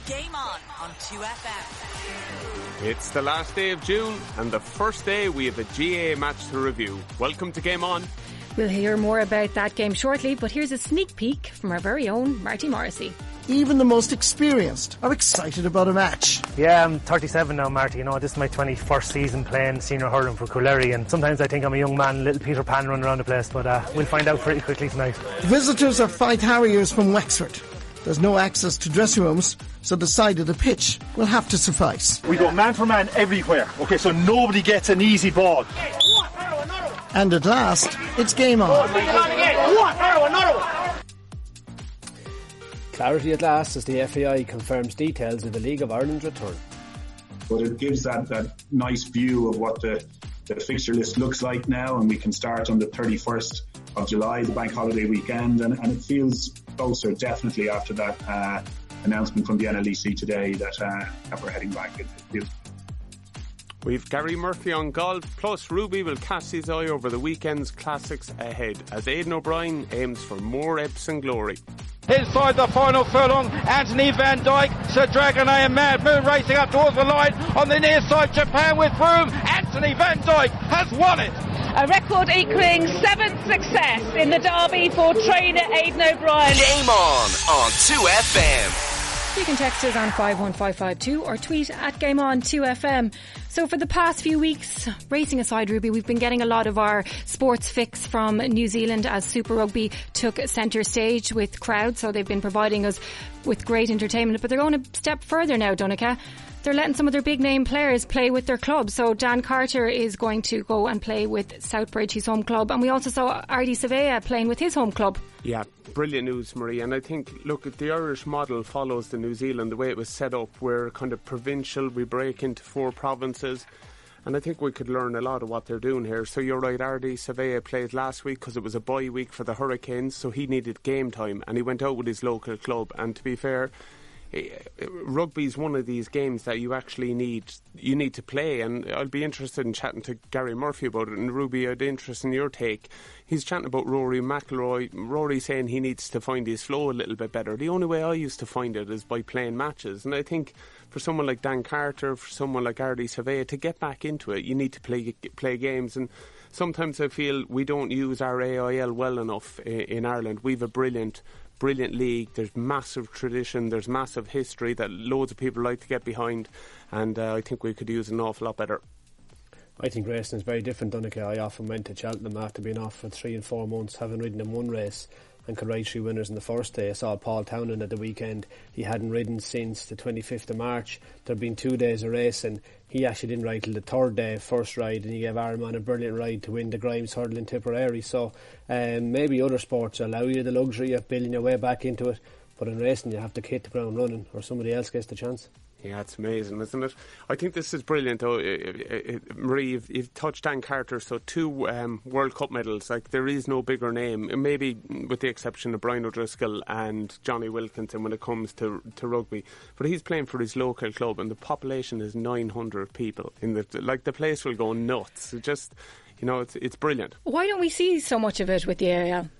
Game on 2FM. It's the last day of June and the first day we have a GAA match to review. Welcome to Game On. We'll hear more about that game shortly, but here's a sneak peek from our very own Marty Morrissey. Even the most experienced are excited about a match. Yeah, I'm 37 now, Marty. You know, this is my 21st season playing senior hurling for Coollerry, and sometimes I think I'm a young man, little Peter Pan running around the place, but we'll find out pretty quickly tonight. Visitors are Fife Harriers from Wexford. There's no access to dressing rooms, so the side of the pitch will have to suffice. We go man for man everywhere, okay, so nobody gets an easy ball. And at last, it's game on. Clarity at last as the FAI confirms details of the League of Ireland's return. But it gives that nice view of what the fixture list looks like now, and we can start on the 31st of July, the bank holiday weekend, and it feels closer definitely after that announcement from the NLEC today that we're heading back. It feels. We've Gary Murphy on golf, plus Ruby will cast his eye over the weekend's classics ahead as Aidan O'Brien aims for more Epsom glory. Inside the final furlong, Anthony Van Dyke, Sir Dragonet and Mad Moon racing up towards the line on the near side, Japan with room. Anthony Van Dyke has won it. A record equalling 7th success in the Derby for trainer Aidan O'Brien. Game on 2FM. You can text us on 51552 or tweet at GameOn2FM. So for the past few weeks, racing aside, Ruby, we've been getting a lot of our sports fix from New Zealand as Super Rugby took centre stage with crowds. So they've been providing us with great entertainment. But they're going a step further now, Donncha. They're letting some of their big name players play with their clubs. So Dan Carter is going to go and play with Southbridge, his home club. And we also saw Ardi Savea playing with his home club. Yeah, brilliant news, Marie. And I think, look, the Irish model follows the New Zealand, the way it was set up. We're kind of provincial, we break into 4 provinces. And I think we could learn a lot of what they're doing here. So you're right, Ardi Savea played last week because it was a bye week for the Hurricanes. So he needed game time and he went out with his local club. And to be fair, rugby is one of these games that you actually need to play, and I'll be interested in chatting to Gary Murphy about it. And Ruby, I'd be interested in your take. He's chatting about Rory McIlroy. Rory saying he needs to find his flow a little bit better. The only way I used to find it is by playing matches, and I think for someone like Dan Carter, for someone like Ardi Savea, to get back into it, you need to play games. And sometimes I feel we don't use our AIL well enough in Ireland. We've a brilliant league. There's massive tradition, there's massive history that loads of people like to get behind, and I think we could use an awful lot better. I think racing is very different, Donncha. I often went to Cheltenham after being off for 3 and 4 months, having ridden in one race, and could ride 3 winners in the first day. I saw Paul Townend at the weekend. He hadn't ridden since the 25th of March. There'd been 2 days of racing. He actually didn't ride till the 3rd day, first ride, and he gave Ironman a brilliant ride to win the Grimes Hurdle in Tipperary. So maybe other sports allow you the luxury of building your way back into it, but in racing you have to hit the ground running or somebody else gets the chance. Yeah, it's amazing, isn't it? I think this is brilliant, though. Marie, you've touched Dan Carter, so 2 World Cup medals. Like, there is no bigger name, maybe with the exception of Brian O'Driscoll and Johnny Wilkinson when it comes to rugby. But he's playing for his local club, and the population is 900 people. The place will go nuts. It's brilliant. Why don't we see so much of it with the AIL?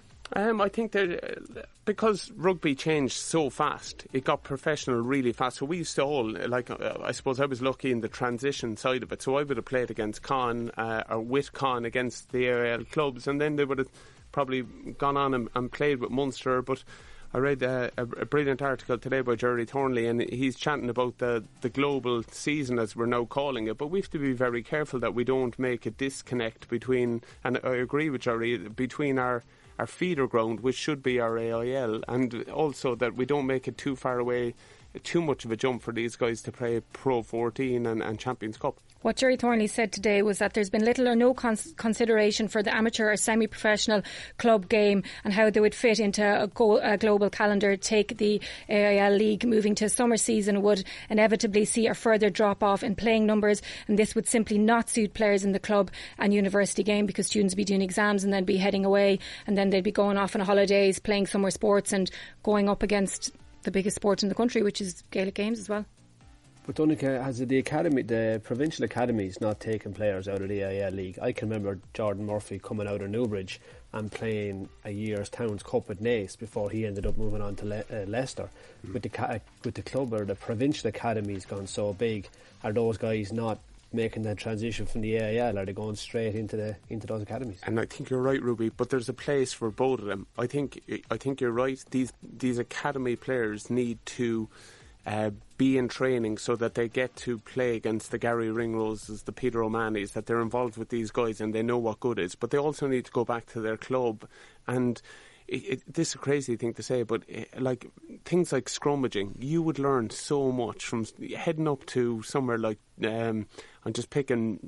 I think that because rugby changed so fast, it got professional really fast. So we used to all, I suppose I was lucky in the transition side of it. So I would have played against Con or with Con against the AIL clubs, and then they would have probably gone on and played with Munster. But I read a brilliant article today by Jerry Thornley, and he's chanting about the global season, as we're now calling it. But we have to be very careful that we don't make a disconnect between, and I agree with Jerry, between our feeder ground, which should be our AIL, and also that we don't make it too far away, too much of a jump for these guys to play Pro 14 and Champions Cup. What Jerry Thornley said today was that there's been little or no consideration for the amateur or semi-professional club game and how they would fit into a global calendar. Take the AIL League moving to summer season would inevitably see a further drop off in playing numbers, and this would simply not suit players in the club and university game, because students would be doing exams and then be heading away, and then they'd be going off on holidays, playing summer sports and going up against the biggest sport in the country, which is Gaelic Games as well. But Donegal has the provincial academies not taking players out of the AIL League. I can remember Jordan Murphy coming out of Newbridge and playing a year's Towns Cup with Naas before he ended up moving on to Leicester. With the club or the provincial academies gone so big, are those guys not making the transition from the AIL? Are they going straight into those academies? And I think you're right, Ruby, but there's a place for both of them. I think you're right. These academy players need to be in training so that they get to play against the Gary Ringroses, the Peter O'Mahonys, that they're involved with these guys and they know what good is. But they also need to go back to their club. And this is a crazy thing to say, but like things like scrummaging, you would learn so much from heading up to somewhere like I'm just picking,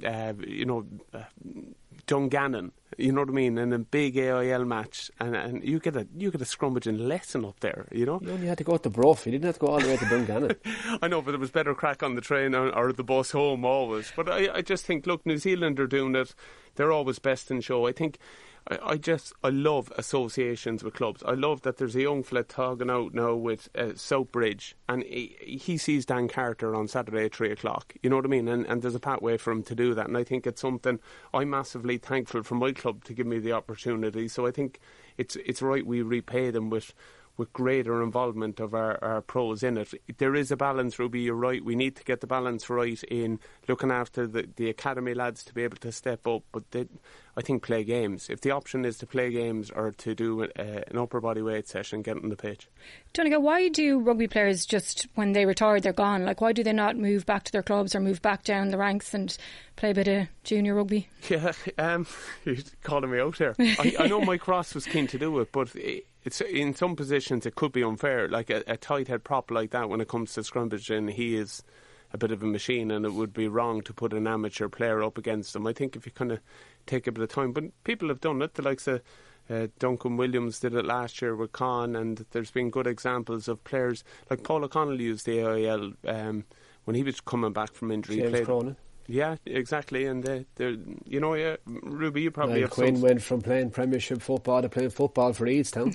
Dungannon. You know what I mean? In a big AIL match, and you get a scrummaging lesson up there. You know, you only had to go to Bruff. You didn't have to go all the way to Dungannon. I know, but there was better crack on the train or the bus home always. But I just think, look, New Zealand are doing it. They're always best in show. I think. I love associations with clubs. I love that there's a young fella talking out now with Southbridge, and he sees Dan Carter on Saturday at 3 o'clock. You know what I mean? And there's a pathway for him to do that. And I think it's something I'm massively thankful for my club to give me the opportunity. So I think it's right we repay them with greater involvement of our pros in it. There is a balance, Ruby, you're right. We need to get the balance right in looking after the academy lads to be able to step up, but I think play games. If the option is to play games or to do an upper body weight session, get on the pitch. Donegal, why do rugby players just, when they retire, they're gone? Like, why do they not move back to their clubs or move back down the ranks and play a bit of junior rugby? Yeah, you're calling me out there. I know Mike Ross was keen to do it, but it's in some positions it could be unfair. Like a tight head prop like that, when it comes to scrummaging, he is a bit of a machine, and it would be wrong to put an amateur player up against him. I think if you kind of take a bit of time, but people have done it. The likes of Duncan Williams did it last year with Con, and there's been good examples of players like Paul O'Connell used the AIL when he was coming back from injury. James Cronin. Yeah, exactly, and Ruby, you probably have Quinn went from playing Premiership football to playing football for Eadstown.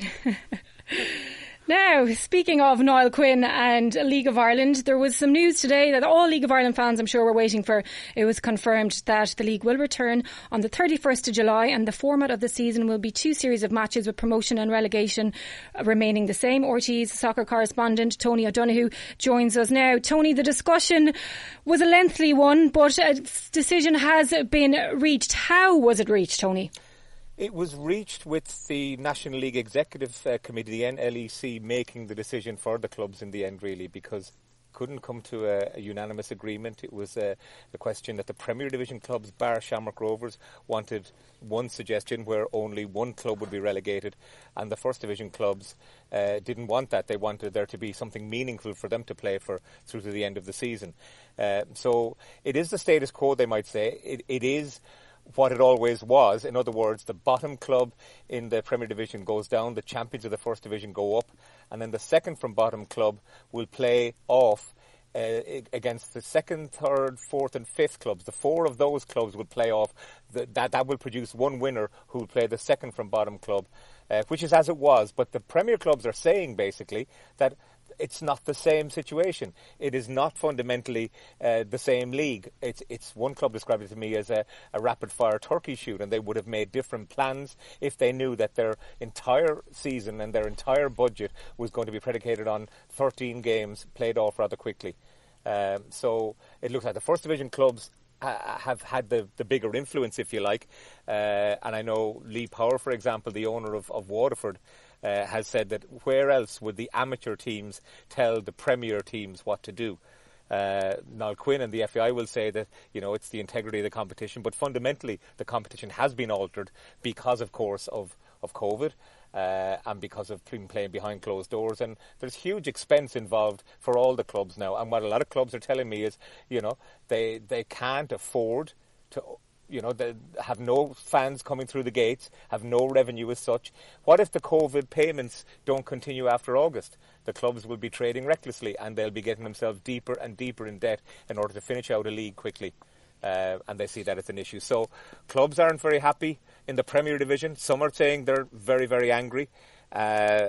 Now, speaking of Niall Quinn and League of Ireland, there was some news today that all League of Ireland fans, I'm sure, were waiting for. It was confirmed that the league will return on the 31st of July, and the format of the season will be 2 series of matches with promotion and relegation remaining the same. RT's soccer correspondent Tony O'Donoghue joins us now. Tony, the discussion was a lengthy one, but a decision has been reached. How was it reached, Tony? It was reached with the National League Executive Committee, the NLEC, making the decision for the clubs in the end, really, because couldn't come to a unanimous agreement. It was a question that the Premier Division clubs, bar Shamrock Rovers, wanted one suggestion where only one club would be relegated, and the First Division clubs didn't want that. They wanted there to be something meaningful for them to play for through to the end of the season. So it is the status quo, they might say. It is what it always was. In other words, the bottom club in the Premier Division goes down, the champions of the First Division go up, and then the second from bottom club will play off against the second, third, fourth and fifth clubs. The 4 of those clubs will play off. That will produce one winner who will play the second from bottom club, which is as it was. But the Premier clubs are saying basically that it's not the same situation. It is not fundamentally the same league. It's one club described it to me as a rapid-fire turkey shoot, and they would have made different plans if they knew that their entire season and their entire budget was going to be predicated on 13 games played off rather quickly. So it looks like the First Division clubs have had the bigger influence, if you like. And I know Lee Power, for example, the owner of Waterford, has said that where else would the amateur teams tell the Premier teams what to do? Niall Quinn and the FAI will say that, it's the integrity of the competition, but fundamentally the competition has been altered because, of course, of COVID and because of playing behind closed doors. And there's huge expense involved for all the clubs now. And what a lot of clubs are telling me is, they can't afford to they have no fans coming through the gates, have no revenue as such. What if the COVID payments don't continue after August? The clubs will be trading recklessly and they'll be getting themselves deeper and deeper in debt in order to finish out a league quickly. And they see that as an issue. So clubs aren't very happy in the Premier Division. Some are saying they're very, very angry.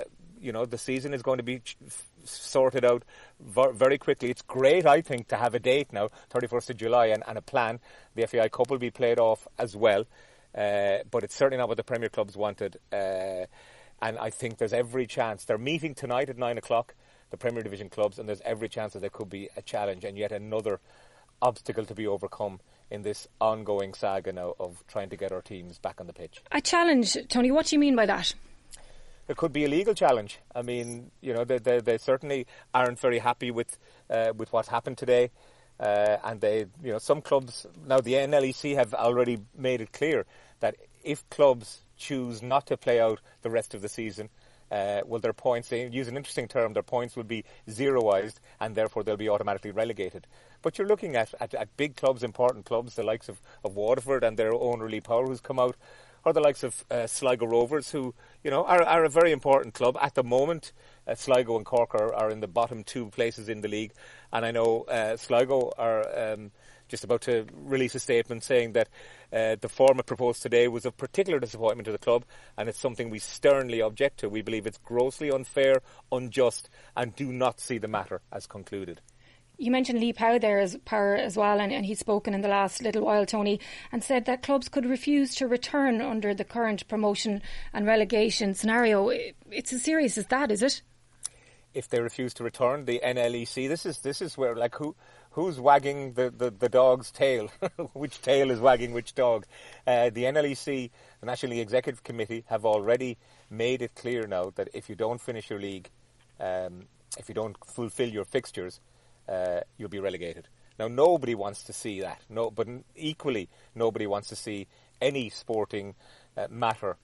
the season is going to be sorted out very quickly. It's great, I think, to have a date now, 31st of July, and a plan. The FAI Cup will be played off as well, but it's certainly not what the Premier clubs wanted. And I think there's every chance. They're meeting tonight at 9 o'clock, the Premier Division clubs, and there's every chance that there could be a challenge and yet another obstacle to be overcome in this ongoing saga now of trying to get our teams back on the pitch. A challenge, Tony, what do you mean by that? There could be a legal challenge. I mean, they certainly aren't very happy with what's happened today. And they, some clubs, now the NLEC have already made it clear that if clubs choose not to play out the rest of the season, their points, they use an interesting term, their points will be zeroised and therefore they'll be automatically relegated. But you're looking at big clubs, important clubs, the likes of Waterford and their owner Lee Power, who's come out, or the likes of Sligo Rovers, who are a very important club at the moment. Sligo and Cork are in the bottom two places in the league, and I know Sligo are just about to release a statement saying that the format proposed today was of particular disappointment to the club, and it's something we sternly object to. We believe it's grossly unfair, unjust, and do not see the matter as concluded. You mentioned Lee Power there as well, and he's spoken in the last little while, Tony, and said that clubs could refuse to return under the current promotion and relegation scenario. It's as serious as that, is it? If they refuse to return, the NLEC, this is where, like, who's wagging the dog's tail? Which tail is wagging which dog? The NLEC, the National League Executive Committee, have already made it clear now that if you don't finish your league, if you don't fulfil your fixtures, you'll be relegated. Now, nobody wants to see that. No, but equally, nobody wants to see any sporting matter,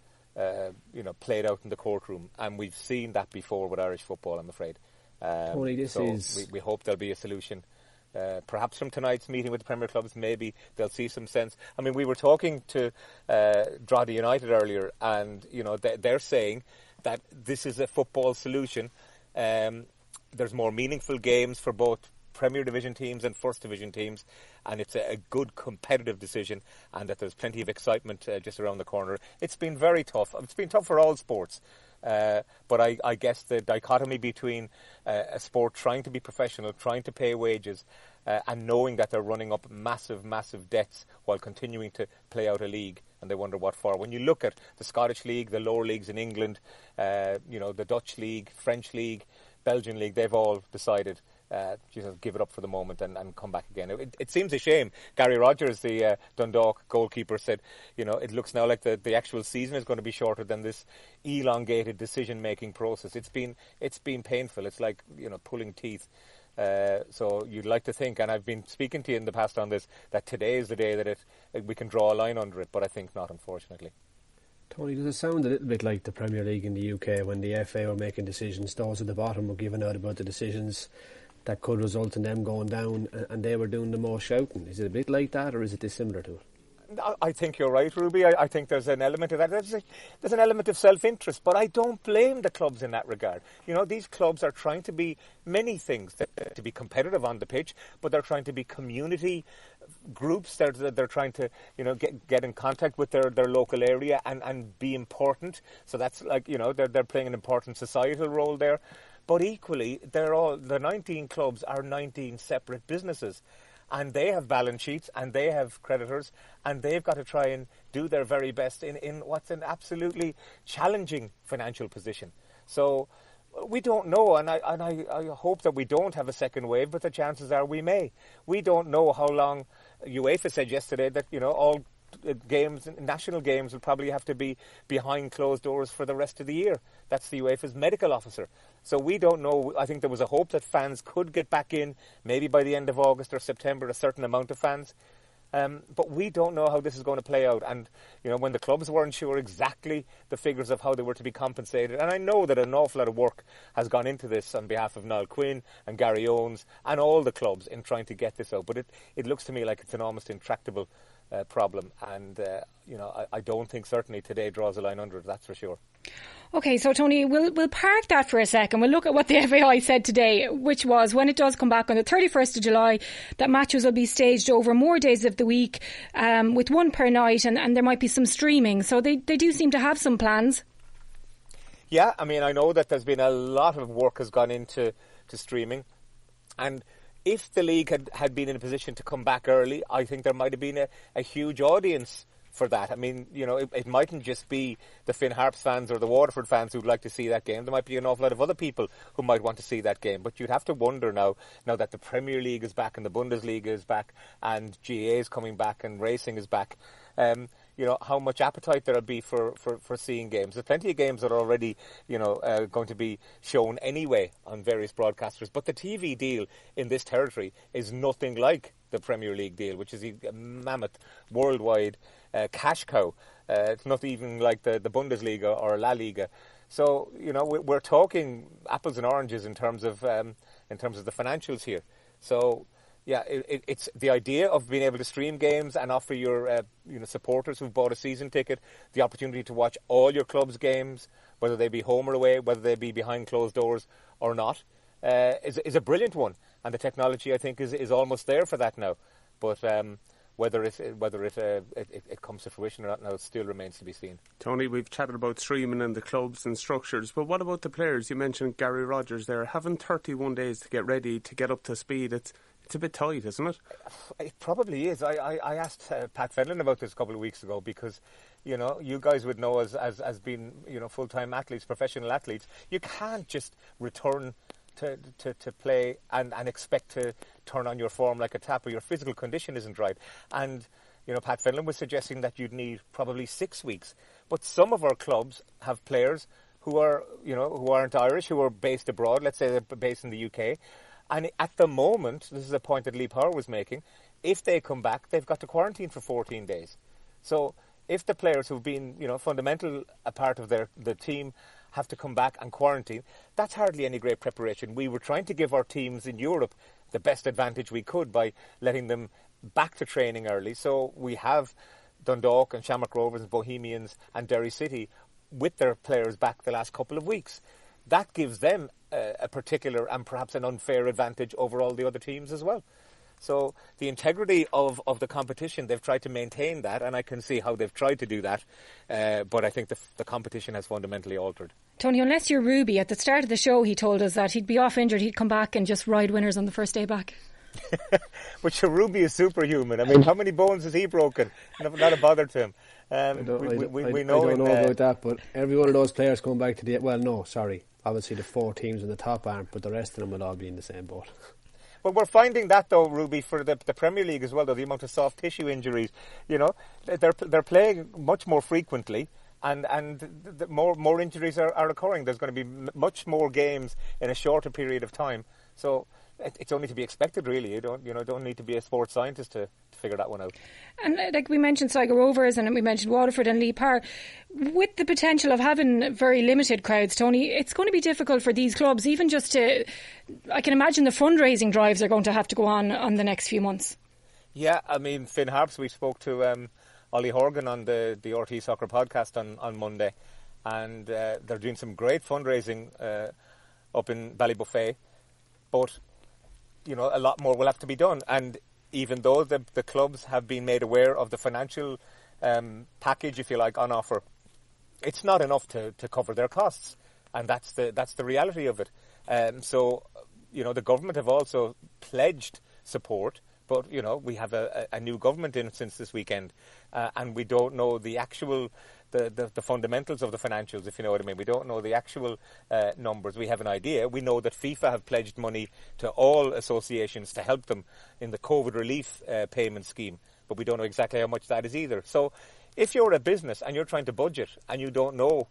played out in the courtroom. And we've seen that before with Irish football, I'm afraid. Tony, we hope there'll be a solution. Perhaps from tonight's meeting with the Premier clubs, maybe they'll see some sense. I mean, we were talking to Drogheda United earlier, and they're saying that this is a football solution. There's more meaningful games for both Premier Division teams and First Division teams, and it's a good competitive decision, and that there's plenty of excitement just around the corner. It's been very tough. It's been tough for all sports, but I guess the dichotomy between a sport trying to be professional, trying to pay wages, and knowing that they're running up massive, massive debts while continuing to play out a league, and they wonder what for. When you look at the Scottish League, the lower leagues in England, the Dutch League, French League, Belgian League, they've all decided give it up for the moment and come back again. It seems a shame. Gary Rogers, the Dundalk goalkeeper, said, it looks now like the actual season is going to be shorter than this elongated decision-making process. It's been painful. It's like, pulling teeth. So you'd like to think, and I've been speaking to you in the past on this, that today is the day that we can draw a line under it, but I think not, unfortunately. Tony, does it sound a little bit like the Premier League in the UK when the FA were making decisions? Those at the bottom were giving out about the decisions that could result in them going down, and they were doing the most shouting. Is it a bit like that, or is it dissimilar to it? I think you're right, Ruby. I think there's an element of that. There's an element of self-interest, but I don't blame the clubs in that regard. These clubs are trying to be many things, to be competitive on the pitch, but they're trying to be community groups. They're trying to get in contact with their local area and be important. So that's like they're playing an important societal role there. But equally, the 19 clubs are 19 separate businesses. And they have balance sheets, and they have creditors, and they've got to try and do their very best in what's an absolutely challenging financial position. So we don't know, and I hope that we don't have a second wave, but the chances are we may. We don't know how long. UEFA said yesterday that all games, national games, will probably have to be behind closed doors for the rest of the year. That's the UEFA's medical officer. So we don't know. I think there was a hope that fans could get back in, maybe by the end of August or September, a certain amount of fans. But we don't know how this is going to play out. And, when the clubs weren't sure exactly the figures of how they were to be compensated, and I know that an awful lot of work has gone into this on behalf of Niall Quinn and Gary Owens and all the clubs in trying to get this out. But it looks to me like it's an almost intractable problem. And, I don't think certainly today draws a line under it, that's for sure. OK, so Tony, we'll park that for a second. We'll look at what the FAI said today, which was when it does come back on the 31st of July, that matches will be staged over more days of the week, with one per night, and there might be some streaming. So they do seem to have some plans. Yeah, I mean, I know that there's been a lot of work has gone into streaming, and if the league had been in a position to come back early, I think there might have been a huge audience for that. I mean, you know, it mightn't just be the Finn Harps fans or the Waterford fans who'd like to see that game. There might be an awful lot of other people who might want to see that game. But you'd have to wonder now that the Premier League is back and the Bundesliga is back and GAA is coming back and racing is back, you know, how much appetite there'll be for seeing games. There's plenty of games that are already, you know, going to be shown anyway on various broadcasters. But the TV deal in this territory is nothing like the Premier League deal, which is a mammoth worldwide cash cow. It's not even like the Bundesliga or La Liga. So, you know, we're talking apples and oranges in terms of the financials here. So, yeah, it's the idea of being able to stream games and offer your supporters who've bought a season ticket the opportunity to watch all your club's games, whether they be home or away, whether they be behind closed doors or not, is a brilliant one. And the technology, I think, is almost there for that now. But whether it comes to fruition or not now still remains to be seen. Tony, we've chatted about streaming and the clubs and structures, but what about the players? You mentioned Gary Rogers there. Having 31 days to get ready, to get up to speed, it's a bit tight, isn't it? It probably is. I asked Pat Fenlon about this a couple of weeks ago because, you know, you guys would know as being, you know, full-time athletes, professional athletes, you can't just return to play and expect to turn on your form like a tap, or your physical condition isn't right. And, you know, Pat Fenlon was suggesting that you'd need probably 6 weeks. But some of our clubs have players who are, you know, who aren't Irish, who are based abroad, let's say they're based in the UK. And at the moment, this is a point that Lee Power was making, if they come back, they've got to quarantine for 14 days. So if the players who've been, you know, fundamental a part of the team have to come back and quarantine, that's hardly any great preparation. We were trying to give our teams in Europe the best advantage we could by letting them back to training early. So we have Dundalk and Shamrock Rovers and Bohemians and Derry City with their players back the last couple of weeks. That gives them a particular and perhaps an unfair advantage over all the other teams as well. So the integrity of the competition, they've tried to maintain that, and I can see how they've tried to do that, but I think the competition has fundamentally altered. Tony, unless you're Ruby, at the start of the show he told us that he'd be off injured, he'd come back and just ride winners on the first day back. But sure, Ruby is superhuman. I mean, how many bones has he broken? Not a bother to him. I don't know about that, but every one of those players coming back to obviously the 4 teams in the top aren't, but the rest of them will all be in the same boat. But we're finding that, though, Ruby, for the Premier League as well, though, the amount of soft tissue injuries, you know, they're playing much more frequently, and the more injuries are occurring. There's going to be much more games in a shorter period of time. So it's only to be expected, really. You don't need to be a sports scientist to figure that one out. And like we mentioned Sligo Rovers and we mentioned Waterford and Lee Power, with the potential of having very limited crowds, Tony, it's going to be difficult for these clubs, even just to, I can imagine the fundraising drives are going to have to go on the next few months. Yeah, I mean, Finn Harps, we spoke to Ollie Horgan on the RT Soccer podcast on Monday, and they're doing some great fundraising up in Ballybuffet, but you know, a lot more will have to be done. And even though the clubs have been made aware of the financial package, if you like, on offer, it's not enough to cover their costs, and that's the reality of it. So, you know, the government have also pledged support, but you know, we have a new government in since this weekend, and we don't know the actual the fundamentals of the financials, if you know what I mean. We don't know the actual numbers. We have an idea. We know that FIFA have pledged money to all associations to help them in the COVID relief payment scheme, but we don't know exactly how much that is either. So if you're a business and you're trying to budget and you don't know,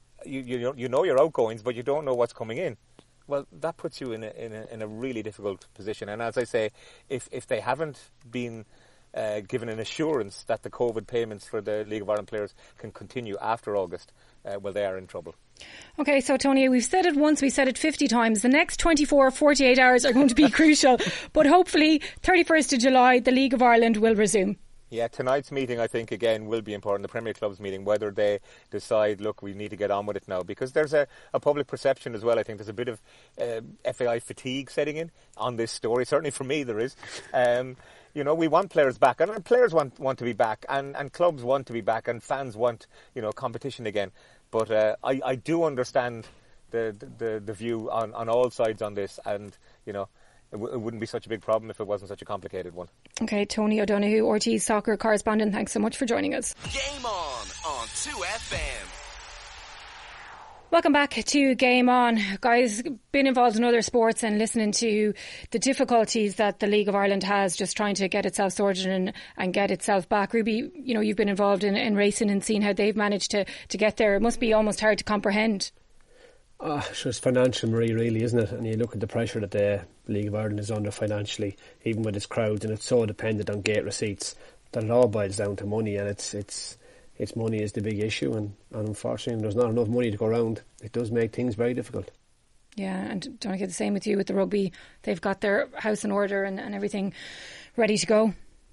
you know your outgoings, but you don't know what's coming in, well, that puts you in a really difficult position. And as I say, if they haven't been given an assurance that the COVID payments for the League of Ireland players can continue after August, well, they are in trouble. OK, so Tony, we've said it once, we said it 50 times. The next 24, 48 hours are going to be crucial. But hopefully, 31st of July, the League of Ireland will resume. Yeah, tonight's meeting, I think, again, will be important, the Premier Clubs meeting, whether they decide, look, we need to get on with it now. Because there's a public perception as well. I think there's a bit of FAI fatigue setting in on this story. Certainly for me, there is. You know, we want players back, and players want to be back, and clubs want to be back, and fans want, you know, competition again. But I do understand the view on all sides on this, and you know, it wouldn't be such a big problem if it wasn't such a complicated one. Okay, Tony O'Donoghue, RTÉ soccer correspondent, thanks so much for joining us. Game on 2FM. Welcome back to Game On. Guys, been involved in other sports and listening to the difficulties that the League of Ireland has just trying to get itself sorted and get itself back. Ruby, you know, you've been involved in racing and seen how they've managed to get there. It must be almost hard to comprehend. Sure, it's financial, Marie, really, isn't it? And you look at the pressure that the League of Ireland is under financially, even with its crowds, and it's so dependent on gate receipts that it all boils down to money, and it's money is the big issue, and unfortunately there's not enough money to go around. It does make things very difficult. Yeah, and don't I get the same with you with the rugby? They've got their house in order and everything ready to go.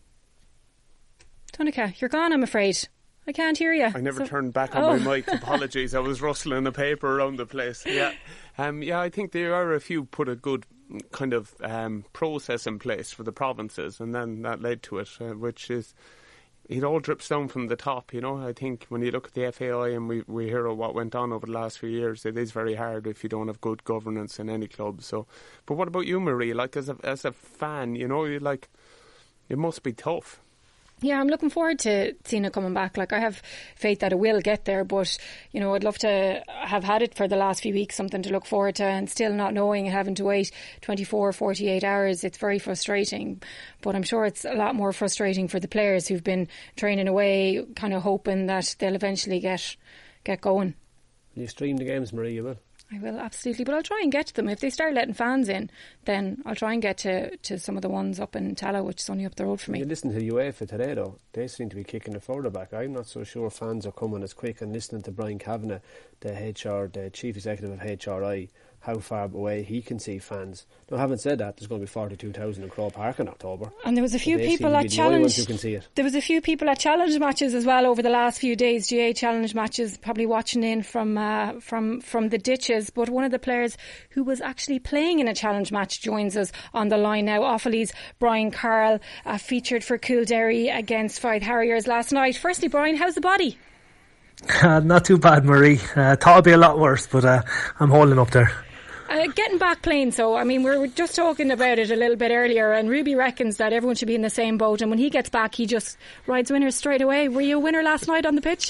Tonica, you're gone, I'm afraid. I can't hear you. I never turned back on my mic. Apologies. I was rustling a paper around the place. Yeah, I think there are a few put a good kind of process in place for the provinces, and then that led to it, which is it all drips down from the top. You know, I think when you look at the FAI and we hear of what went on over the last few years, it is very hard if you don't have good governance in any club. So, but what about you, Marie? Like as a fan, you know, it must be tough. Yeah, I'm looking forward to seeing it coming back. Like, I have faith that it will get there, but, you know, I'd love to have had it for the last few weeks, something to look forward to, and still not knowing and having to wait 24, 48 hours. It's very frustrating, but I'm sure it's a lot more frustrating for the players who've been training away, kind of hoping that they'll eventually get going. Will you stream the games, Marie? You will? I will, absolutely, but I'll try and get to them. If they start letting fans in, then I'll try and get to some of the ones up in Tala, which is only up the road for me. You listen to UEFA today, though. They seem to be kicking it further back. I'm not so sure fans are coming as quick. And listening to Brian Kavanagh, the chief executive of HRI, how far away he can see fans. Now, having said that, there's going to be 42,000 in Croke Park in October. And there was a few people at Challenge. There was a few people at Challenge matches as well over the last few days. GA Challenge matches, probably watching in from the ditches. But one of the players who was actually playing in a Challenge match joins us on the line now. Offaly's Brian Carroll featured for Coolderry against Fife Harriers last night. Firstly, Brian, how's the body? Not too bad, Marie. Thought it'd be a lot worse, but I'm holding up there. Getting back playing, so I mean, we were just talking about it a little bit earlier, and Ruby reckons that everyone should be in the same boat, and when he gets back he just rides winners straight away. Were you a winner last night on the pitch?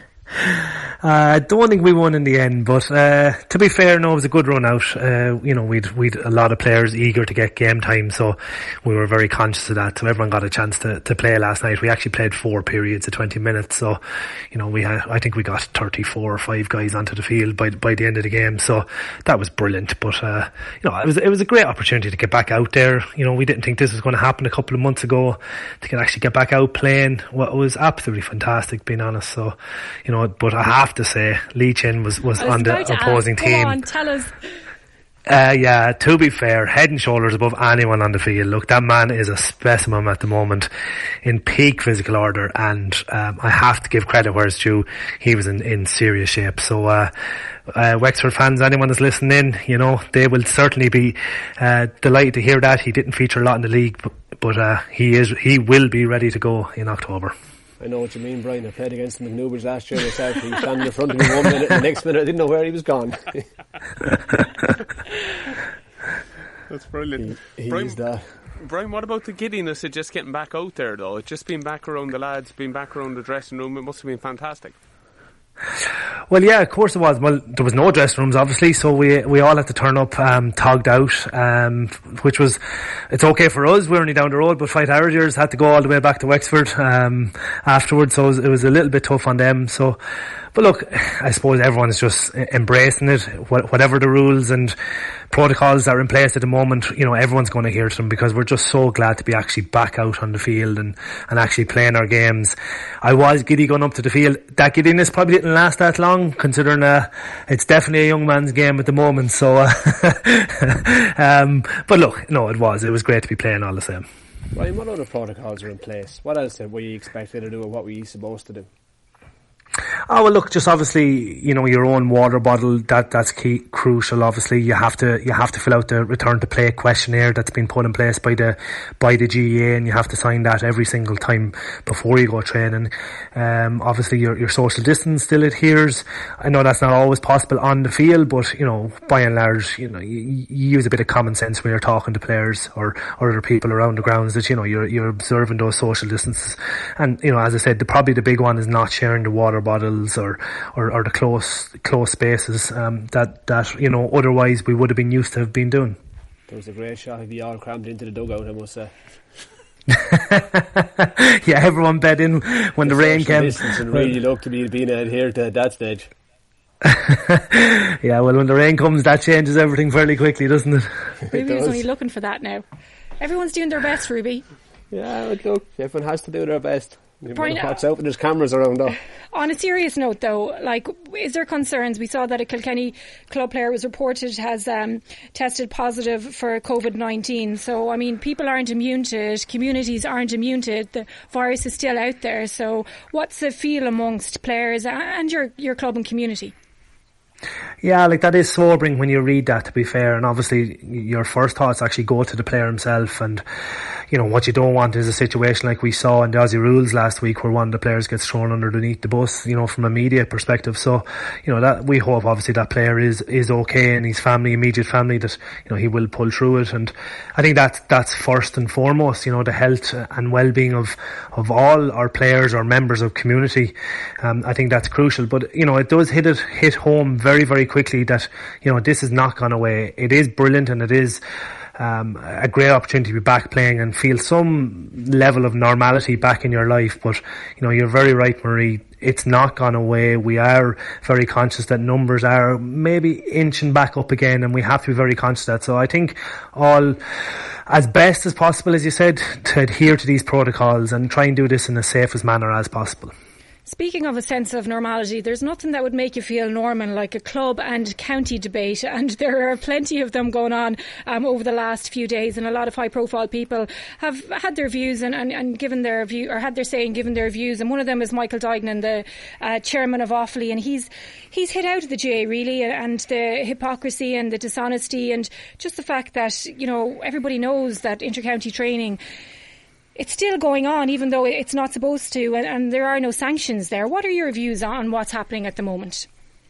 I don't think we won in the end, but to be fair, no, it was a good run out. You know, we'd a lot of players eager to get game time, so we were very conscious of that. So everyone got a chance to play last night. We actually played 4 periods of 20 minutes, so you know, I think we got 34 or 5 guys onto the field by the end of the game. So that was brilliant. But you know, it was a great opportunity to get back out there. You know, we didn't think this was going to happen a couple of months ago. To actually get back out playing, well, it was absolutely fantastic, being honest. So you know. But I have to say, Lee Chin was on the opposing team. Go on, tell us. Yeah, to be fair, head and shoulders above anyone on the field. Look, that man is a specimen at the moment, in peak physical order, and I have to give credit where it's due. He was in serious shape. So Wexford fans, anyone that's listening in, you know, they will certainly be delighted to hear that. He didn't feature a lot in the league, but he will be ready to go in October. I know what you mean, Brian. I played against him in Newbridge last year myself. He was standing in front of me 1 minute, and the next minute I didn't know where he was gone. That's brilliant. He's that. Brian, what about the giddiness of just getting back out there, though? Just being back around the lads, being back around the dressing room, it must have been fantastic. Well, yeah, of course it was. Well, there was no dressing rooms, obviously, so we all had to turn up togged out, which was, it's okay for us, we're only down the road, but Fife Harriers had to go all the way back to Wexford afterwards, so it was a little bit tough on them. So, but look, I suppose everyone's just embracing it, whatever the rules and protocols that are in place at the moment, you know, everyone's going to hear to them, because we're just so glad to be actually back out on the field and actually playing our games. I was giddy going up to the field. That giddiness probably didn't last that long, considering it's definitely a young man's game at the moment. So, but look, no, it was great to be playing all the same. Ryan, what other protocols are in place? What else were you expected to do, or what were you supposed to do? Oh, well, look, just obviously, your own water bottle, that's key, crucial. Obviously, you have to fill out the return to play questionnaire that's been put in place by the GAA, and you have to sign that every single time before you go training. Obviously, your social distance still adheres. I know that's not always possible on the field, but, by and large, you use a bit of common sense when you're talking to players or other people around the grounds that, you're observing those social distances. And, as I said, probably the big one is not sharing the water bottles or the close spaces that otherwise we would have been used to have been doing. There was a great shot of you all crammed into the dugout, I must say. Yeah, everyone bed in when the rain came. And really lucky being adhered to at that stage. Yeah, well, when the rain comes, that changes everything fairly quickly, doesn't it? Ruby's only looking for that now. Everyone's doing their best, Ruby. Yeah, look, everyone has to do their best. Brian, watch out when there's cameras around, though. On a serious note, though, is there concerns? We saw that a Kilkenny club player was reported has tested positive for COVID-19. So, I mean, people aren't immune to it. Communities aren't immune to it. The virus is still out there. So, what's the feel amongst players and your club and community? Yeah, that is sobering when you read that, to be fair, and obviously your first thoughts actually go to the player himself, and what you don't want is a situation like we saw in the Aussie Rules last week where one of the players gets thrown underneath the bus, from a media perspective. So, that we hope obviously that player is okay, and his immediate family, that, he will pull through it. And I think that's first and foremost, the health and well-being of all our players or members of community. I think that's crucial, but, it does hit home very, very quickly that, this has not gone away. It is brilliant, and it is a great opportunity to be back playing and feel some level of normality back in your life. But, you're very right, Marie. It's not gone away. We are very conscious that numbers are maybe inching back up again, and we have to be very conscious of that. So I think all, as best as possible, as you said, to adhere to these protocols and try and do this in the safest manner as possible. Speaking of a sense of normality, there's nothing that would make you feel normal like a club and county debate, and there are plenty of them going on over the last few days, and a lot of high-profile people have had their views and given their view, or had their say and given their views. And one of them is Michael Duignan, the chairman of Offaly, and he's hit out of the GAA really, and the hypocrisy and the dishonesty, and just the fact that everybody knows that inter-county training, it's still going on, even though it's not supposed to, and there are no sanctions there. What are your views on what's happening at the moment?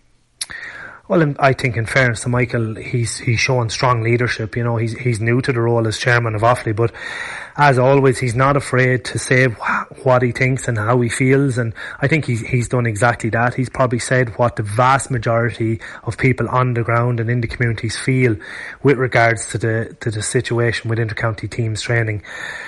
Well, I think in fairness to Michael, he's shown strong leadership. He's new to the role as chairman of Offaly, but as always, he's not afraid to say what he thinks and how he feels, and I think he's done exactly that. He's probably said what the vast majority of people on the ground and in the communities feel with regards to the situation with inter-county teams training.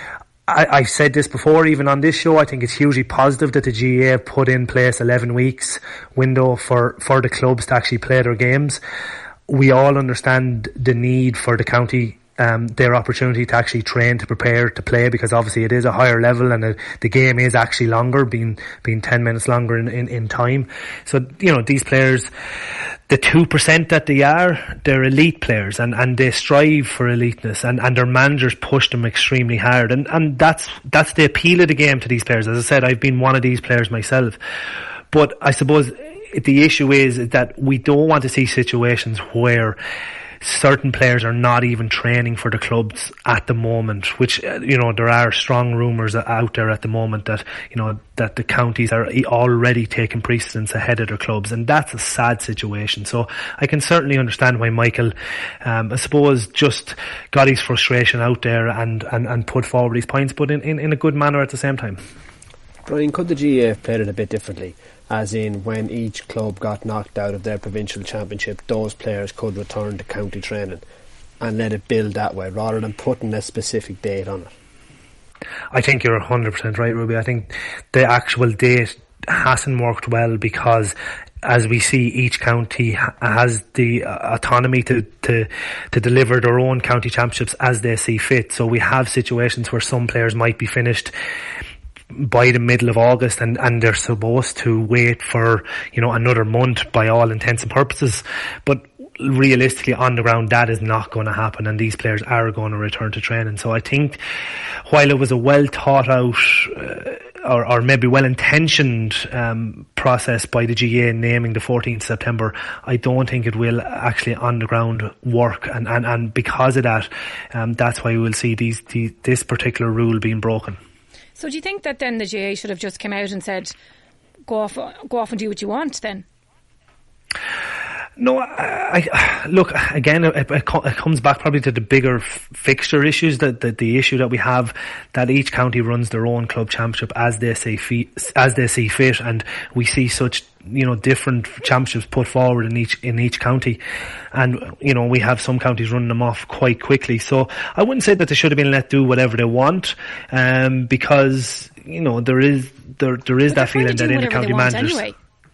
I've said this before, even on this show, I think it's hugely positive that the GAA put in place 11 weeks window for the clubs to actually play their games. We all understand the need for the county, their opportunity to actually train, to prepare, to play, because obviously it is a higher level and the game is actually longer, being 10 minutes longer in time. So, these players, the 2% that they are, they're elite players and they strive for eliteness, and their managers push them extremely hard. And that's the appeal of the game to these players. As I said, I've been one of these players myself. But I suppose the issue is that we don't want to see situations where certain players are not even training for the clubs at the moment, which, there are strong rumours out there at the moment that, that the counties are already taking precedence ahead of their clubs, and that's a sad situation. So I can certainly understand why Michael, I suppose, just got his frustration out there and put forward his points, but in a good manner at the same time. Brian, could the GAA have played it a bit differently? As in, when each club got knocked out of their provincial championship, those players could return to county training and let it build that way, rather than putting a specific date on it. I think you're 100% right, Ruby. I think the actual date hasn't worked well because, as we see, each county has the autonomy to deliver their own county championships as they see fit. So we have situations where some players might be finished by the middle of August and they're supposed to wait for, another month by all intents and purposes. But realistically, on the ground, that is not going to happen, and these players are going to return to training. So I think while it was a well thought out or maybe well-intentioned process by the GA naming the 14th September, I don't think it will actually on the ground work, and because of that, that's why we'll see this particular rule being broken. So do you think that then the GA should have just come out and said, go off and do what you want then? No, I look, again, it comes back probably to the bigger fixture issues, that the issue that we have, that each county runs their own club championship as they see fit, and we see such, different championships put forward in each county, and we have some counties running them off quite quickly. So I wouldn't say that they should have been let do whatever they want, because there is that feeling that in the county managers. Anyway.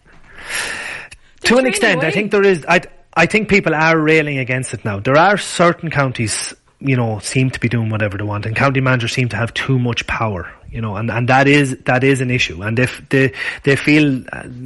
To an extent, I think there is. I think people are railing against it now. There are certain counties, seem to be doing whatever they want, and county managers seem to have too much power, and that is an issue. And if they feel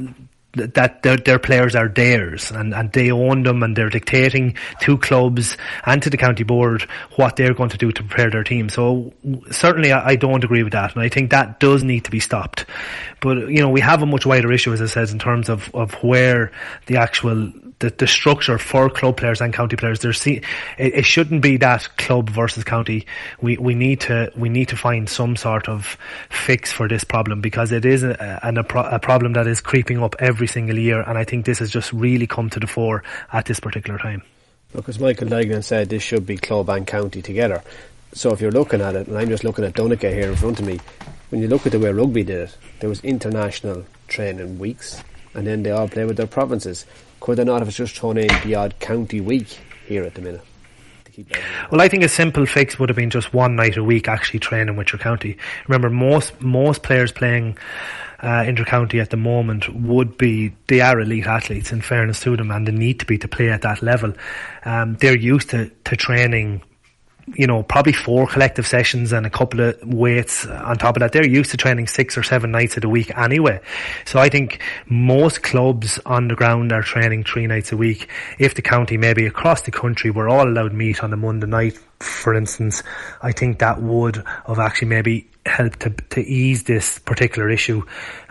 that their players are theirs, and they own them, and they're dictating to clubs and to the county board what they're going to do to prepare their team. So certainly I don't agree with that, and I think that does need to be stopped. But we have a much wider issue, as I said, in terms of where the actual the structure for club players and county players. It shouldn't be that club versus county. We need to find some sort of fix for this problem, because it is a problem that is creeping up every single year, and I think this has just really come to the fore at this particular time. Look, as Michael Dignan said, this should be club and county together. So if you're looking at it, and I'm just looking at Donegal here in front of me, when you look at the way rugby did it, there was international training weeks, and then they all play with their provinces. Could they not have just thrown in the odd county week here at the minute? Well, I think a simple fix would have been just one night a week actually training with your county. Remember, most players playing inter-county at the moment they are elite athletes, in fairness to them, and they need to play at that level. They're used to training, probably 4 collective sessions and a couple of weights on top of that. They're used to training 6 or 7 nights of the week anyway. So I think most clubs on the ground are training 3 nights a week. If the county, maybe across the country, were all allowed meet on a Monday night, for instance, I think that would have actually maybe helped to ease this particular issue.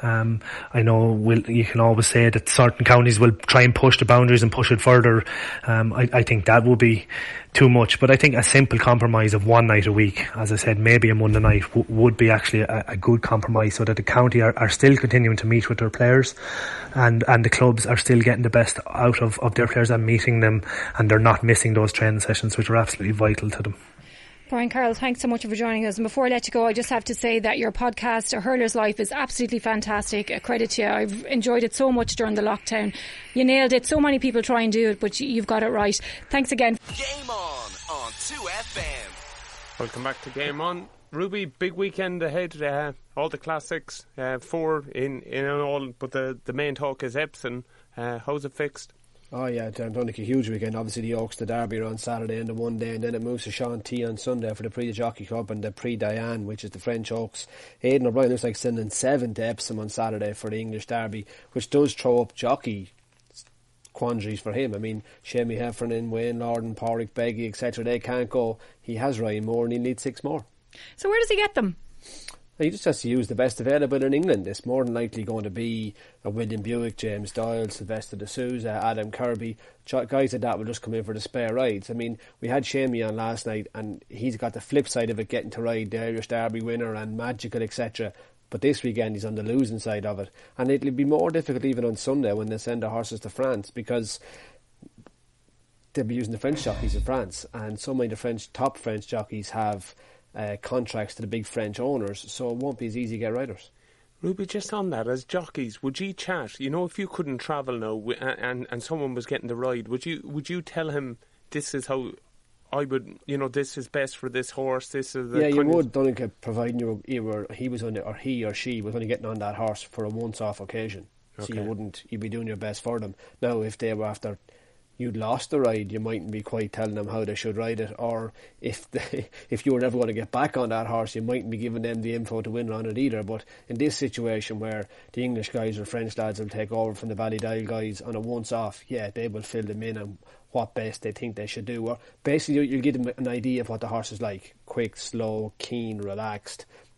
I know you can always say that certain counties will try and push the boundaries and push it further. I think that would be too much, but I think a simple compromise of one night a week, as I said, maybe a Monday night, would be actually a good compromise, so that the county are still continuing to meet with their players, and the clubs are still getting the best out of their players and meeting them, and they're not missing those training sessions, which are absolutely vital to them. Brian Carroll, thanks so much for joining us. And before I let you go, I just have to say that your podcast, A Hurler's Life, is absolutely fantastic. A credit to you. I've enjoyed it so much during the lockdown. You nailed it. So many people try and do it, but you've got it right. Thanks again. Game on 2FM. Welcome back to Game On. Ruby, big weekend ahead. All the classics, 4 in all, but the main talk is Epsom. How's it fixed? Oh yeah, Donegal, a huge weekend. Obviously the Oaks, the Derby are on Saturday and the one day, and then it moves to Sean T on Sunday for the Prix de Jockey Cup and the Prix Diane, which is the French Oaks. Aidan O'Brien looks like sending 7 to Epsom on Saturday for the English Derby, which does throw up jockey quandaries for him. I mean, Shamie Heffernan, Wayne Lorden, Pádraig Beggy, etc., they can't go. He has Ryan Moore and he needs 6 more. So where does he get them? He just has to use the best available in England. It's more than likely going to be a William Buick, James Doyle, Sylvester de Souza, Adam Kirby. Guys like that will just come in for the spare rides. I mean, we had Shamie on last night, and he's got the flip side of it, getting to ride the Irish Derby winner and Magical, etc. But this weekend he's on the losing side of it. And it'll be more difficult even on Sunday when they send the horses to France, because they'll be using the French jockeys in France, and so many of the top French jockeys have contracts to the big French owners, so it won't be as easy to get riders. Ruby, just on that, as jockeys, would you chat? If you couldn't travel now and someone was getting the ride, would you tell him, this is how I would, this is best for this horse, this is the... Yeah, you would, Donegal, providing he or she was only getting on that horse for a once-off occasion. Okay. So you'd be doing your best for them. Now, if they were after... you'd lost the ride, you mightn't be quite telling them how they should ride it, or if you were never going to get back on that horse, you mightn't be giving them the info to win on it either. But in this situation where the English guys or French lads will take over from the Ballydial guys on a once-off, yeah, they will fill them in on what best they think they should do. Or basically, you'll give them an idea of what the horse is like: quick, slow, keen, relaxed.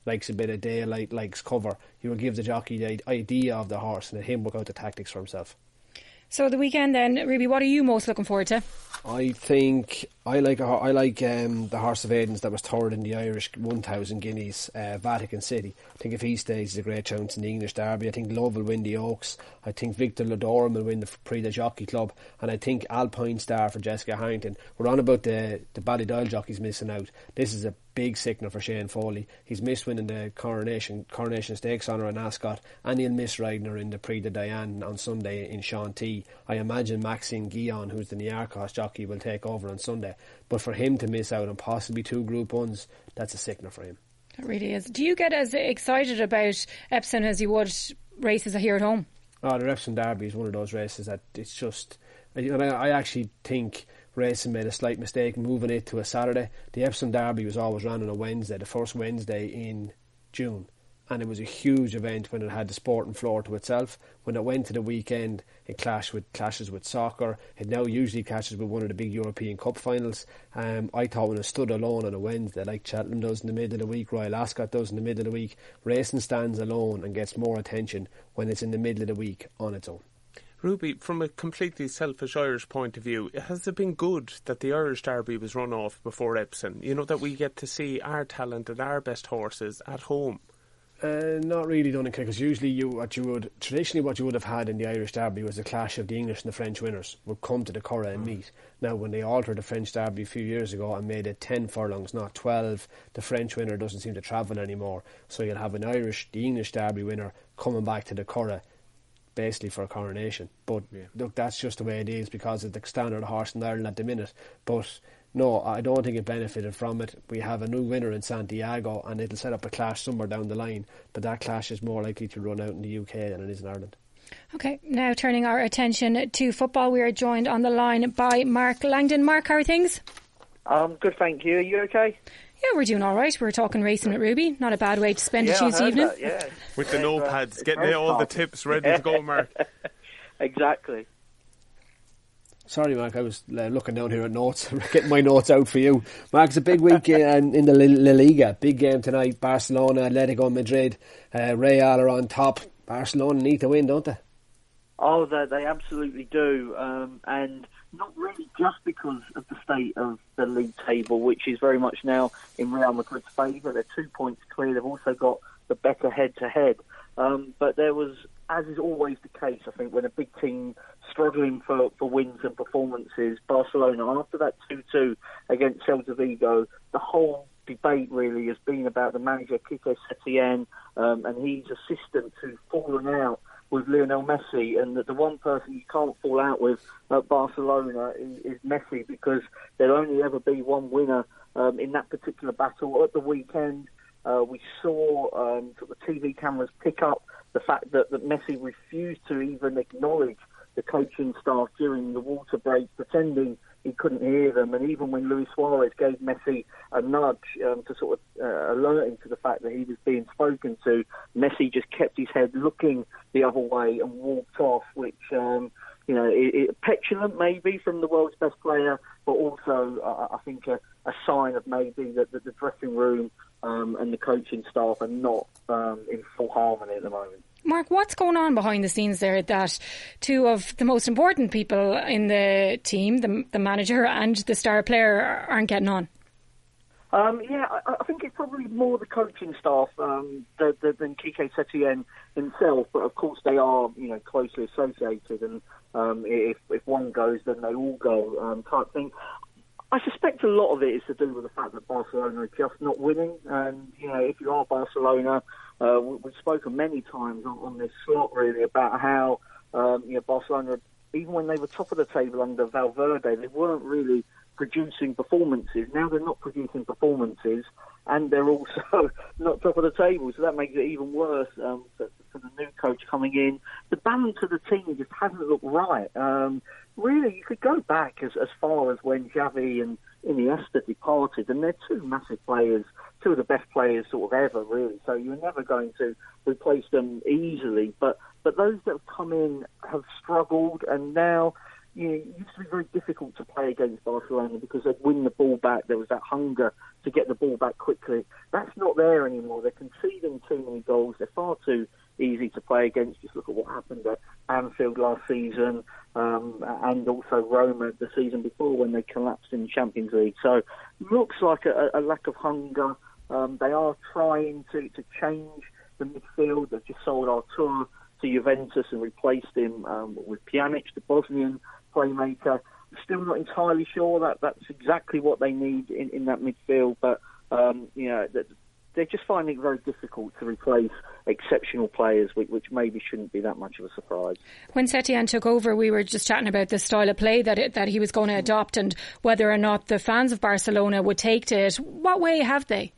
likes a bit of daylight, likes cover. He will give the jockey the idea of the horse and let him work out the tactics for himself. So the weekend then, Ruby, what are you most looking forward to? I think I like the Horse of Aidens that was third in the Irish 1,000 guineas, Vatican City. I think if he stays, he's a great chance in the English Derby. I think Love will win the Oaks. I think Victor Ladorum will win the Prix de Jockey Club, and I think Alpine Star for Jessica Harrington. We're on about the Ballydoyle jockeys missing out. This is a big sickener for Shane Foley. He's missed winning the Coronation Stakes honour in Ascot, and he'll miss riding her in the Prix de Diane on Sunday in Shanty. I imagine Maxime Guillon, who's the Niarchos jockey, will take over on Sunday. But for him to miss out on possibly 2 Group 1s, that's a sickener for him. It really is. Do you get as excited about Epsom as you would races here at home? Oh, the Epsom Derby is one of those races that it's just... And I actually think racing made a slight mistake moving it to a Saturday. The Epsom Derby was always run on a Wednesday, the first Wednesday in June. And it was a huge event when it had the sporting floor to itself. When it went to the weekend, it clashes with soccer. It now usually clashes with one of the big European Cup finals. I thought when it stood alone on a Wednesday, like Cheltenham does in the middle of the week, Royal Ascot does in the middle of the week, racing stands alone and gets more attention when it's in the middle of the week on its own. Ruby, from a completely selfish Irish point of view, has it been good that the Irish Derby was run off before Epsom? You know, that we get to see our talent and our best horses at home? Not really, Donnacha, because usually what you would have had in the Irish Derby was a clash of the English and the French winners would come to the Curragh and meet. Now, when they altered the French Derby a few years ago and made it 10 furlongs, not 12, the French winner doesn't seem to travel anymore. So you'll have the English Derby winner coming back to the Curragh basically for a coronation. But look, that's just the way it is because of the standard horse in Ireland at the minute. But no, I don't think it benefited from it. We have a new winner in Santiago and it'll set up a clash somewhere down the line, but that clash is more likely to run out in the UK than it is in Ireland. Okay, now turning our attention to football, we are joined on the line by Mark Langdon. Mark, how are things? Good, thank you. Are you okay? Yeah, we're doing all right. We're talking racing with Ruby. Not a bad way to spend a Tuesday evening. That, yeah. With the notepads, getting all the tips ready to go, Mark. Exactly. Sorry, Mark, I was looking down here at notes, getting my notes out for you. Mark, it's a big week in the La Liga. Big game tonight, Barcelona, Atletico Madrid. Real are on top. Barcelona need to win, don't they? Oh, they absolutely do. And not really just because of the state of the league table, which is very much now in Real Madrid's favour. They're 2 points clear. They've also got the better head-to-head. But there was, as is always the case, I think, when a big team struggling for wins and performances, Barcelona, after that 2-2 against Celta Vigo, the whole debate really has been about the manager, Quique Setién, and his assistant who's fallen out with Lionel Messi, and that the one person you can't fall out with at Barcelona is Messi, because there'll only ever be one winner in that particular battle. At the weekend, we saw the TV cameras pick up the fact that Messi refused to even acknowledge the coaching staff during the water break, pretending he couldn't hear them. And even when Luis Suarez gave Messi a nudge to sort of alert him to the fact that he was being spoken to, Messi just kept his head looking the other way and walked off, which, petulant maybe from the world's best player, but also I think a sign of maybe that the dressing room and the coaching staff are not in full harmony at the moment. Mark, what's going on behind the scenes there that two of the most important people in the team, the manager and the star player, aren't getting on? I think it's probably more the coaching staff than Quique Setién himself, but of course they are, closely associated, and if one goes, then they all go, type thing. I suspect a lot of it is to do with the fact that Barcelona are just not winning, and if you are Barcelona, we've spoken many times on this slot really about how Barcelona, even when they were top of the table under Valverde, they weren't really producing performances. Now they're not producing performances, and they're also not top of the table, so that makes it even worse for the new coach coming in. The balance of the team just hasn't looked right. Really, you could go back as far as when Xavi and Iniesta departed, and they're two massive players, two of the best players sort of ever, really. So you're never going to replace them easily. But those that have come in have struggled, and now it used to be very difficult to play against Barcelona because they'd win the ball back. There was that hunger to get the ball back quickly. That's not there anymore. They're conceding too many goals. They're far too easy to play against. Just look at what happened at Anfield last season, and also Roma the season before when they collapsed in the Champions League. So looks like a lack of hunger. They are trying to change the midfield. They've just sold Artur to Juventus and replaced him with Pjanic, the Bosnian playmaker. Still not entirely sure that's exactly what they need in that midfield, but they're just finding it very difficult to replace exceptional players, which maybe shouldn't be that much of a surprise. When Setien took over, we were just chatting about the style of play that he was going to adopt and whether or not the fans of Barcelona would take to it. What way have they?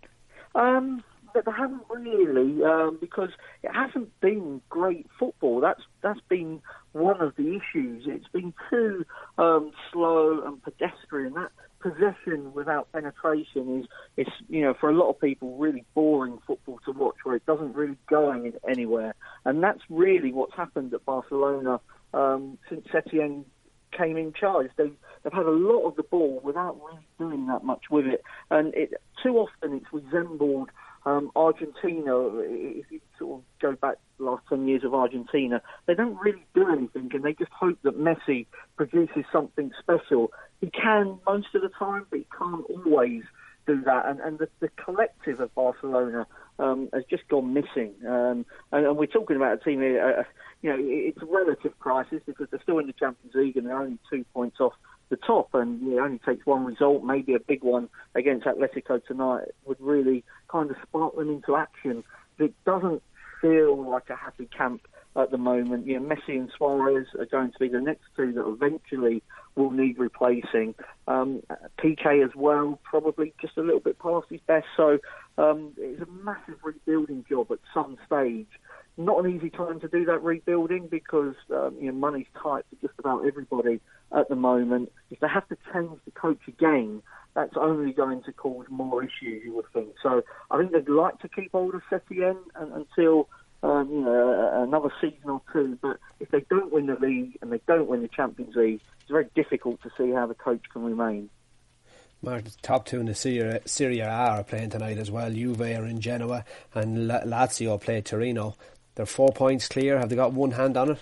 They haven't really, because it hasn't been great football. That's been one of the issues. It's been too slow and pedestrian. That possession without penetration is for a lot of people really boring football to watch, where it doesn't really go anywhere. And that's really what's happened at Barcelona since Setien came in charge. They've had a lot of the ball without really doing that much with it, and too often it's resembled Argentina. If you sort of go back the last 10 years of Argentina, they don't really do anything, and they just hope that Messi produces something special. He can most of the time, but he can't always do that. And the collective of Barcelona has just gone missing. And we're talking about a team here, it's a relative crisis because they're still in the Champions League and they're only 2 points off the top, and it only takes one result, maybe a big one against Atletico tonight, would really kind of spark them into action. It doesn't feel like a happy camp at the moment. Messi and Suarez are going to be the next two that eventually will need replacing. Piqué as well, probably just a little bit past his best. So it's a massive rebuilding job at some stage. Not an easy time to do that rebuilding because money's tight for just about everybody at the moment. If they have to change the coach again, that's only going to cause more issues, you would think. So I think they'd like to keep hold of Setien until another season or two. But if they don't win the league and they don't win the Champions League, it's very difficult to see how the coach can remain. Mark, the top two in the Serie A are playing tonight as well. Juve are in Genoa and Lazio play Torino. They're 4 points clear. Have they got one hand on it?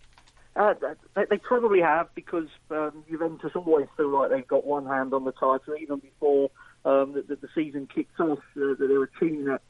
They probably have, because Juventus always feel like they've got one hand on the title. Even before the season kicked off, they're a team that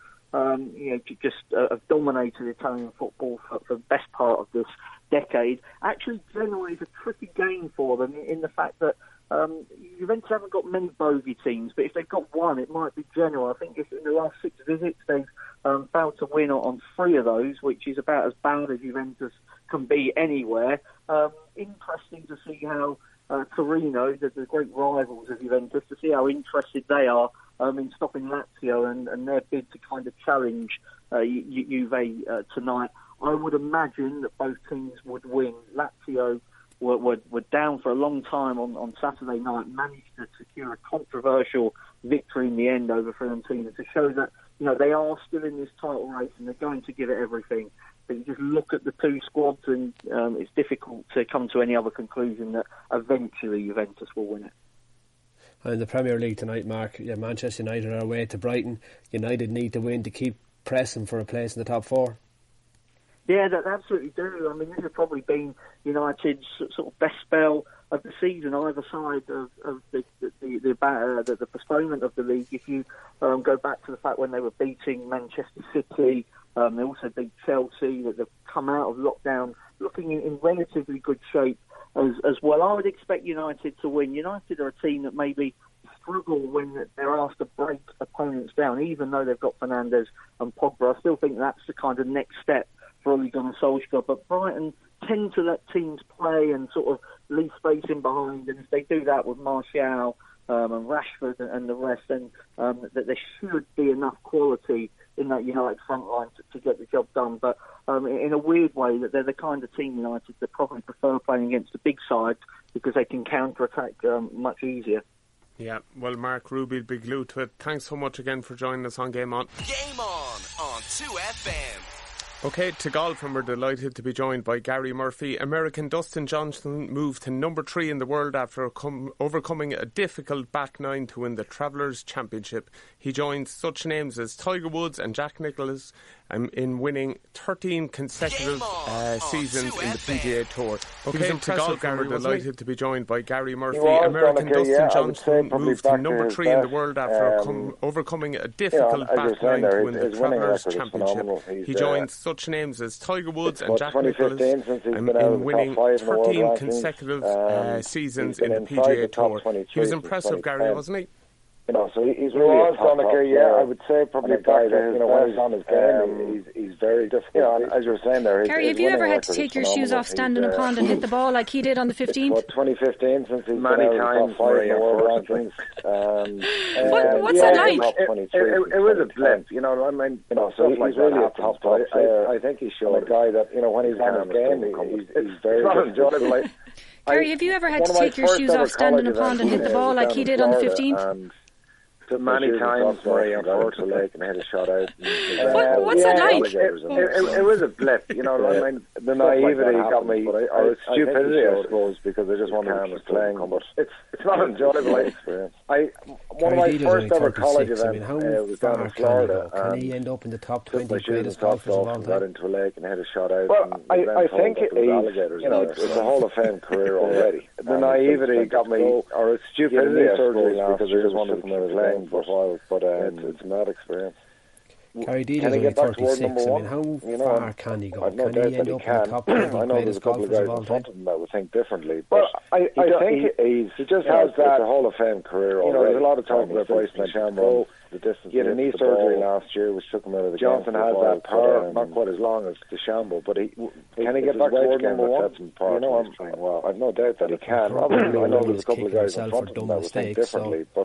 have dominated Italian football for the best part of this decade. Actually, Genoa is a tricky game for them in the fact that Juventus haven't got many bogey teams, but if they've got one, it might be Genoa. I think in the last 6 visits, they've failed to win on 3 of those, which is about as bad as Juventus can be anywhere. Interesting to see how Torino, the great rivals of Juventus, to see how interested they are in stopping Lazio and their bid to kind of challenge Juve tonight. I would imagine that both teams would win. Lazio were down for a long time on Saturday night, managed to secure a controversial victory in the end over Fiorentina to show that they are still in this title race and they're going to give it everything. But you just look at the two squads and it's difficult to come to any other conclusion that eventually Juventus will win it. In the Premier League tonight, Mark, Manchester United are away to Brighton. United need to win to keep pressing for a place in the top 4. Yeah, they absolutely do. I mean, this has probably been United's sort of best spell of the season, either side of the postponement of the league. If you go back to the fact when they were beating Manchester City, they also beat Chelsea, that they've come out of lockdown looking in relatively good shape as well. I would expect United to win. United are a team that maybe struggle when they're asked to break opponents down, even though they've got Fernandes and Pogba. I still think that's the kind of next step for Ole Gunnar Solskjaer, but Brighton tend to let teams play and sort of leave space in behind, and if they do that with Martial and Rashford and the rest, then that there should be enough quality in that United front line to get the job done. But in a weird way, that they're the kind of team, United, that probably prefer playing against the big side because they can counter-attack much easier. Yeah, well, Mark Ruby will be glued to it. Thanks so much again for joining us on Game On. Game On 2FM. Okay, to golf, and we're delighted to be joined by Gary Murphy. American Dustin Johnson moved to number 3 in the world after overcoming a difficult back nine to win the Travellers Championship. He joins such names as Tiger Woods and Jack Nicklaus in winning 13 consecutive seasons in the PGA Tour. Okay, to golf, and we're delighted to be joined by Gary Murphy. American Dustin Johnson moved to number 3 in the world after overcoming a difficult back nine to win the Travellers Championship. He joins such names as Tiger Woods and Jack Nicklaus in winning 13 consecutive seasons in the PGA Tour. He was impressive, Gary, wasn't he? You know, so he's really a top player. I would say probably back to his when he's on his game, he's very difficult. You know, as you were saying there, Gary, have you ever had to take your shoes off, stand in a pond and hit the ball like he did on the 15th? 2015, since he's many times for the world rankings. What's that like? It was a blip, you know. I mean, you know, so he's really a top player. I think he showed a guy that, you know, when he's on his game, he's very enjoyable. Gary, have you ever had to take your shoes off, stand in a pond and hit the ball like he did on the 15th? Many times Murray on Porto Lake and hit a shot out. What's that like? It was a blip, you know. I mean, the naivety got me, or stupidity, I suppose, because I just wanted to keep playing. But it's not an enjoyable experience. One of my first ever college events was down in Florida. Can he end up in the top 20 greatest golfers of all time? Got into a lake and hit a shot out. Well, I think you know, it's a Hall of Fame career already. The naivety got me, or stupidity, I suppose, because I just wanted to keep playing for a while, but it's a mad experience. Gary Deed is only 36. I mean, how far can he go? Can he end up in the top 20 I know there's a couple of guys in front of him that would think differently, but I think he just has that Hall of Fame career already. You know, there's a lot of talk about Bryce DeChambeau. The distance. He had a knee surgery last year, which took him out of the game. Johnson has that power, not quite as long as DeChambeau, but can he get back to number one? You know, I'm playing well. I've no doubt that he can. Obviously, I know there's a couple of guys in front of him that would think differently, but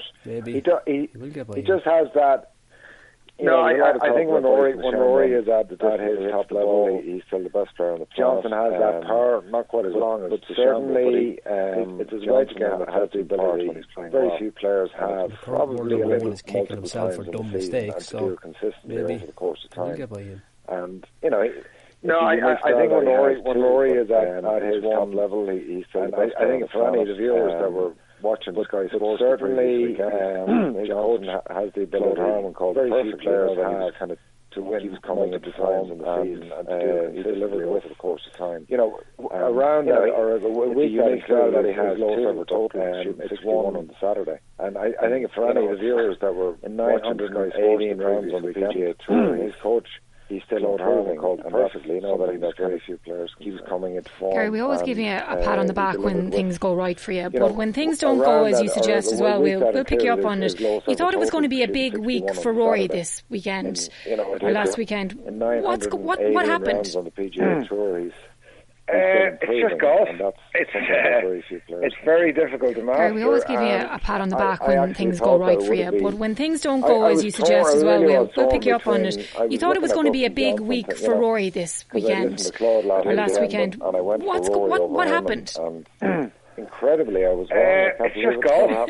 he just has that. No, I think when Rory is at his top level, he's still the best player on the planet. Johnson has that power, not quite as long as certainly. It's his wedge game that has the ability. Very few players have. Probably a little kicking himself for dumb mistakes, so consistently over the course of time. Get by him. And you know. No, I think when Rory is at his top level, he's still the best. I think for any of the viewers that were watching Sky Sports, certainly Jordan has the ability. Very few players have kind of to win multiple times in the season and to do he delivered it over the course of time. You know, around or a week that he has low total, it's 61 on the Saturday. And I think for any of the viewers that were watching Sky Sports rounds on the PGA Tour, his coach. He's still improving perfectly. You know that very few players keeps coming into form. Gary, we always give you a pat on the back when things go right for you, but when things don't go as you suggest as well, we'll pick you up on it. You thought it was going to be a big week for Rory this weekend, or last weekend. What happened? On the PGA Tour, it's just golf. It's very difficult to master. Gary, we always give you a pat on the back when things go right for you, but when things don't go as you suggest as well, we'll pick you up on it. You thought it was going to be a big week for Rory this weekend, or last weekend. What happened? Incredibly, I was wrong. It's just golf.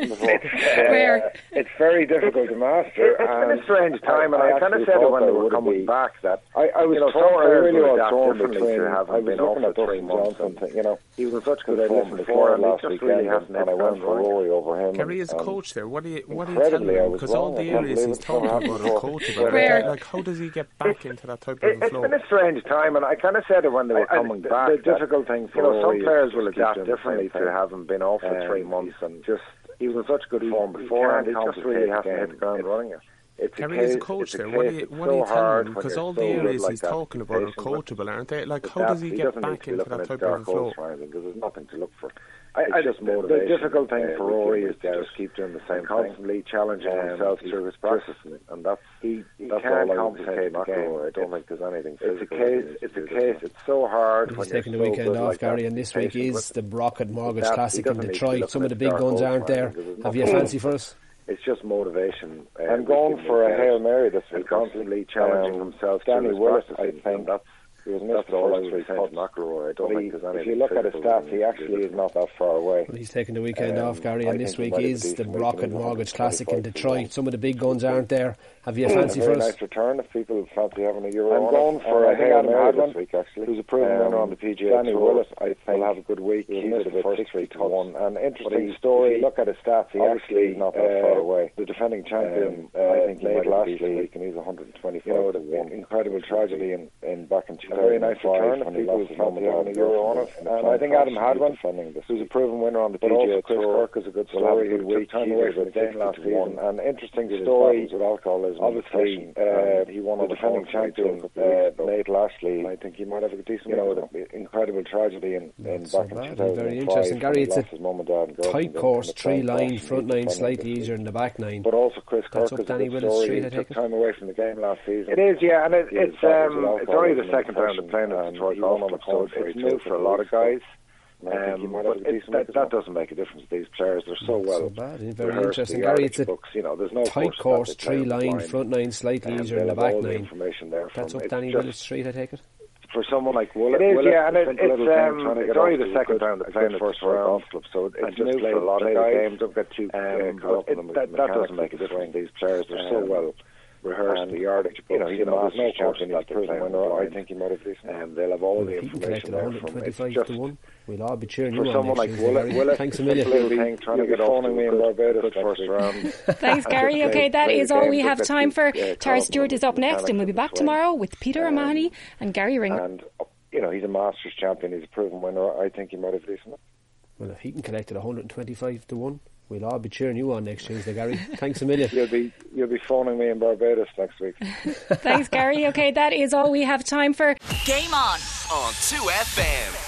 It's very difficult to master. It's been a strange time, and I kind of said it when they were coming back that I was torn. I really was torn between having been off for 3 months. You know, he was in such good form before last weekend, and I went for Rory over him. Gary is a coach there. What do you tell him? Because all the areas he's talking about are coachable. Like, how does he get back into that type of flow? It's been a strange time, and I kind of said it when they were coming back. The difficult thing for Rory, some players will adapt differently to having been off for 3 months, and just he was in such good form before, and he just really has to hit the ground running it. Gary is a coach there. What do you tell him? Because all the areas he's talking about are coachable, aren't they? Like, how does he get back into that type of flow? Because there's nothing to look for. It's just motivation. The difficult thing for Rory is to just keep doing the same thing, constantly challenging himself through his practice, and that's he can't complicate the game. I don't think there's anything physical. It's so hard. He's taking the weekend off, Gary, and this week is the Brockett Mortgage Classic in Detroit. Some of the big guns aren't there. Have you a fancy for us? It's just motivation. I'm going for a Hail Mary this week, constantly challenging himself. Danny Willett, I think. He was missed the first 3 cuts. McIlroy. I don't think there's any. If you look at his stats, he actually is not that far away. Well, he's taking the weekend off, Gary, and this week is the Rocket Mortgage Classic in Detroit. Some of the big guns aren't there. Have you a fancy for us? Nice return if people fancy having a Euro. I'm going for Hail Mary this week, actually. Who's a proven winner on the PGA Danny Tour. Willis, I think, will have a good week. He's at about 60-1. An interesting story. If you look at his stats, he actually is not that far away. The defending champion, I think, late last week, and he's 125. You know, the incredible tragedy in back in 2005. A very nice return if people fancy having a Euro on it. And I think Adam Hadwin, who's a proven winner on the PGA Tour. Chris Kirk is a good story. He took time away from the game last season. An interesting story with alcoholism. Obviously, he won the defending champion, Nate Lashley. I think he might have a decent, the incredible tragedy in back in 2005. Very interesting, Gary. It's a tight course, 3 line, front 9 slightly easier than the back 9. But also Chris Kirk is a Danny good Willis story. Street, He took time away from the game last season. It is, yeah, and it's only the second round of playing at the Detroit Golf Club, so it's new for a lot of guys. But that doesn't make a difference to these players. They're so well. Very interesting, Gary. It's a tight course, 3 line, front 9 slightly easier than the back 9. That's up Danny Willis Street, I take it. For someone like Willett, it is, yeah, and it's only the second round of playing the first round club, so it's new for a lot of guys. Don't get too caught up in that doesn't make a difference. These players are so well rehearsed. And the yardage, he's a Masters champion. He's proven winner. I think he might have decent. They'll have all the information there from 125-1. We'll all be cheering you on. For someone like Willett, thanks a million. Trying to get phoning me in Barbados first round. Thanks, Gary. Okay, that is all we have time for. Tara Stewart is up next, and we'll be back tomorrow with Peter O'Mahony and Gary Ringrose. And he's a Masters champion. He's a proven winner. I think he might have decent. Well, if he can collect it 125-1, we'll all be cheering you on next Tuesday, Gary. Thanks a million. You'll be phoning me in Barbados next week. Thanks, Gary. Okay, that is all we have time for. Game on 2FM.